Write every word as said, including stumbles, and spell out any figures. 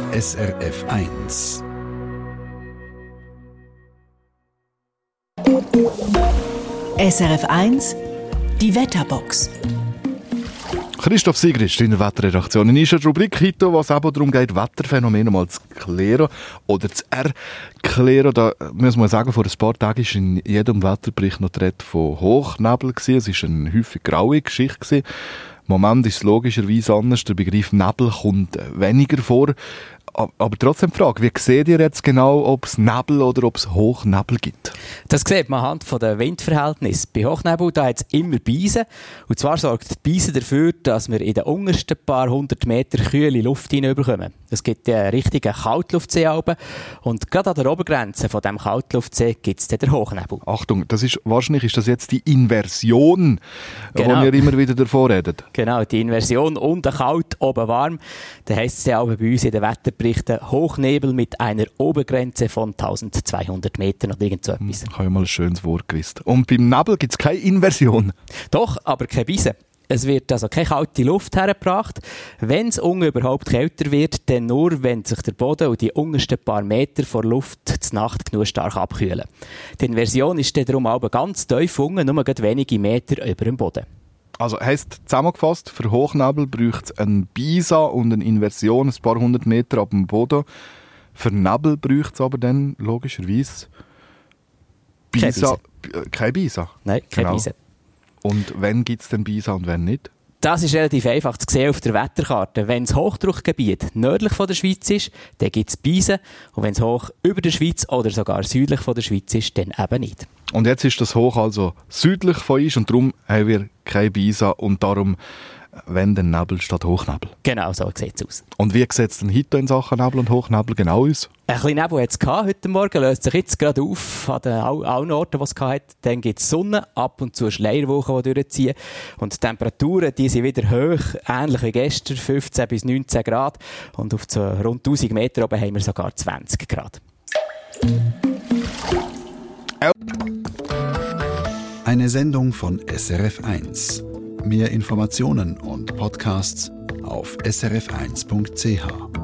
S R F eins. S R F eins, die Wetterbox. Christoph Sigrist in der Wetterredaktion. In unserer Rubrik heute, was eben darum geht, Wetterphänomene mal zu klären oder zu erklären. Da muss man sagen, vor ein paar Tagen war in jedem Wetterbericht noch die Rede von Hochnebel. Es war eine häufig graue Geschichte. Im Moment ist es logischerweise anders. Der Begriff Nebel kommt weniger vor. Aber trotzdem die Frage, wie seht ihr jetzt genau, ob es Nebel oder ob es Hochnebel gibt? Das sieht man anhand der Windverhältnisse. Bei Hochnebel da hat es immer Beisen. Und zwar sorgt die Beisen dafür, dass wir in den untersten paar hundert Meter kühle Luft hineinbekommen. Es gibt einen richtigen Kaltluftsee oben. Und gerade an der Obergrenze von diesem Kaltluftsee gibt es dann den Hochnebel. Achtung, das ist, wahrscheinlich ist das jetzt die Inversion, genau. Wo ihr immer wieder davor redet. Genau, die Inversion, unten kalt, oben warm. Da heisst es ja auch bei uns in den Wetterberichten Hochnebel mit einer Obergrenze von eintausendzweihundert Metern oder irgend so etwas. Ich habe ja mal ein schönes Wort gewusst. Und beim Nebel gibt es keine Inversion? Doch, aber keine Beisen. Es wird also keine kalte Luft hergebracht. Wenn es unten überhaupt kälter wird, dann nur, wenn sich der Boden und die untersten paar Meter vor Luft zur Nacht genug stark abkühlen. Die Inversion ist dann darum aber ganz tief unten, nur wenige Meter über dem Boden. Also heisst zusammengefasst, für Hochnebel braucht es eine Bisa und eine Inversion ein paar hundert Meter ab dem Boden. Für Nebel braucht es aber dann logischerweise Bisa. Keine Bisa? Nein, keine genau. Bisa. Und wann gibt es denn Bisa und wann nicht? Das ist relativ einfach zu sehen auf der Wetterkarte. Wenn es Hochdruckgebiet nördlich von der Schweiz ist, dann gibt es Beisen. Und wenn es hoch über der Schweiz oder sogar südlich von der Schweiz ist, dann eben nicht. Und jetzt ist das Hoch also südlich von uns und darum haben wir keine Bisa und darum, wenn der Nebel statt Hochnebel. Genau, so sieht es aus. Und wie sieht es denn heute in Sachen Nebel und Hochnebel genau aus? Ein bisschen Nebel hat es heute Morgen, löst sich jetzt gerade auf an den allen Orten, die es hatte. Dann gibt es Sonne, ab und zu Schleierwochen, die durchziehen. Und die Temperaturen die sind wieder hoch, ähnlich wie gestern, fünfzehn bis neunzehn Grad. Und auf so rund tausend Meter oben haben wir sogar zwanzig Grad. Eine Sendung von S R F eins. Mehr Informationen und Podcasts auf s r f eins punkt c h.